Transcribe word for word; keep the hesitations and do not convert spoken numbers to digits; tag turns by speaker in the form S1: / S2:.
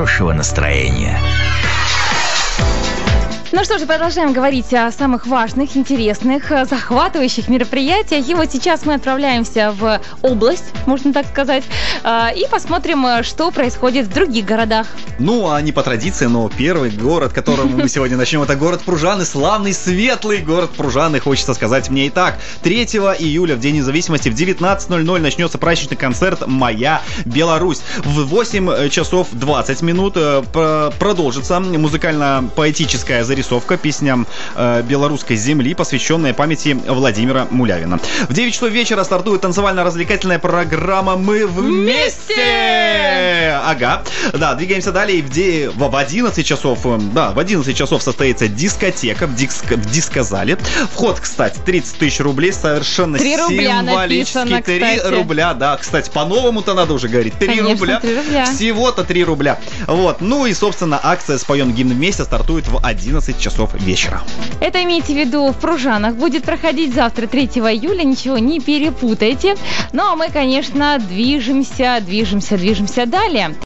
S1: хорошего настроения.
S2: Ну что же, продолжаем говорить о самых важных, интересных, захватывающих мероприятиях. И вот сейчас мы отправляемся в область, можно так сказать, и посмотрим, что происходит в других городах.
S3: Ну, а не по традиции, но первый город, которым мы сегодня начнем, это город Пружаны, славный, светлый город Пружаны, хочется сказать мне и так. третьего июля, в День независимости, в девятнадцать ноль ноль начнется праздничный концерт «Моя Беларусь». В восемь часов двадцать минут продолжится музыкально-поэтическая зарисовка Рисовка песням э, белорусской земли, посвященная памяти Владимира Мулявина. В девять часов вечера стартует танцевально-развлекательная программа «Мы вместе!» Ага. Да, двигаемся далее. В, де... в одиннадцать часов, да, в одиннадцать часов состоится дискотека в, диск... в дискозале. Вход, кстати, тридцать тысяч рублей. Совершенно символический. три рубля, да. Кстати, по-новому-то надо уже говорить. три рубля. Всего-то три рубля. Вот. Ну и, собственно, акция «Споем гимн вместе» стартует в одиннадцать часов вечера.
S2: Это имейте в виду в Пружанах. Будет проходить завтра, третьего июля. Ничего не перепутайте. Ну а мы, конечно, движемся, движемся, движемся далее.